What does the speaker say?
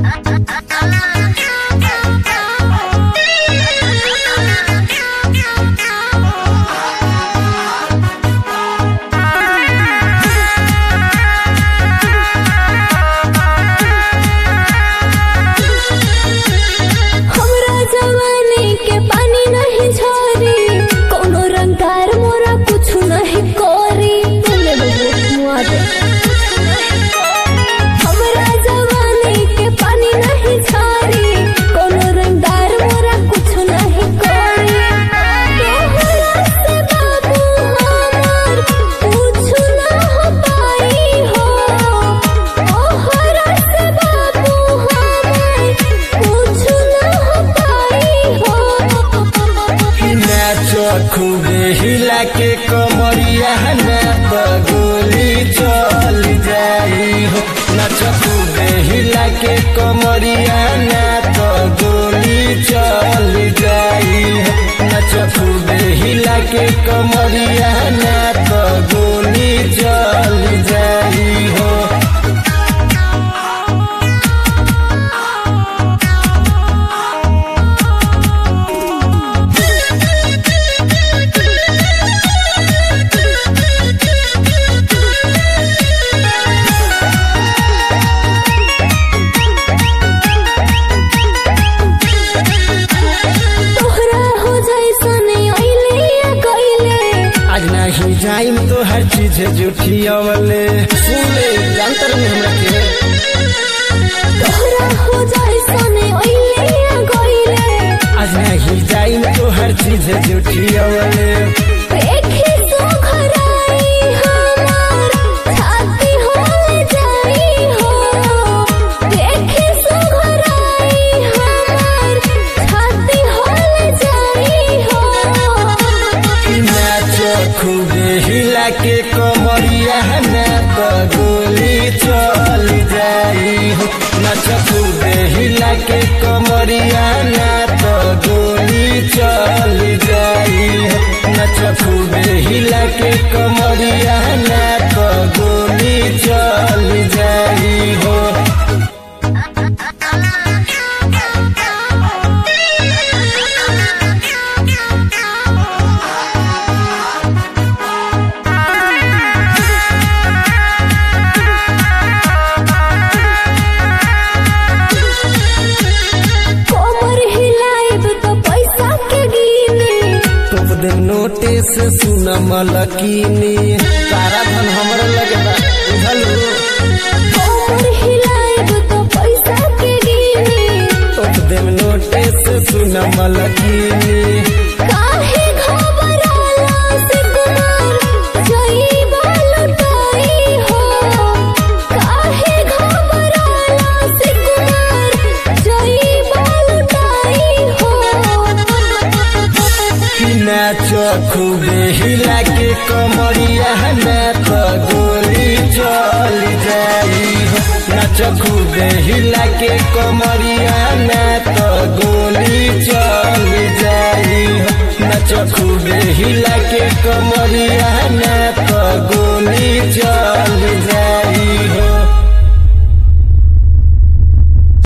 खूबे हिला के कमरिया ना तो गोली चल जाई हो। नाच खूबे हिला के कमरिया ना तो गोली चल जाई हो। नाच खूबे हिला के कमरिया ना तो गोली चल जाई हो। जाइम तो हर चीज झूठी अवले सुने जानतर में हमरा के तोहरा हो जाए सने ओइले आ गइले। आज नहीं जाइम तो हर चीज झूठी अवले देखे सो घराई हमार छाती हो जाई हो। देखे सो घराई हमार छाती हो जाई हो। नाच खूबे हिला के कमरिया ना तो गोली चल जाई हो। नाच खूबे हिला के कमरिया ना तो गोली चल जाई हो। नाच खूबे हिला के कमरिया ना तो गोली चल जाई हो। नोटिस सुन मलकीनी सारा धन हमर लगता बुझल और हिलाएब तो पैसा के गिनी। देम नोटिस सुन मलकीनी काहे घबराला से कुमार जइबा लुटाई हो। काहे घबराला से कुमार जइबा लुटाई हो। नाच खूबे हिला के कमरिया ना तो गोली चल जाई हो। नाच खूबे हिला के कमरिया ना तो गोली चल जाई हो। नाच खूबे हिला के कमरिया ना तो गोली चल जाई।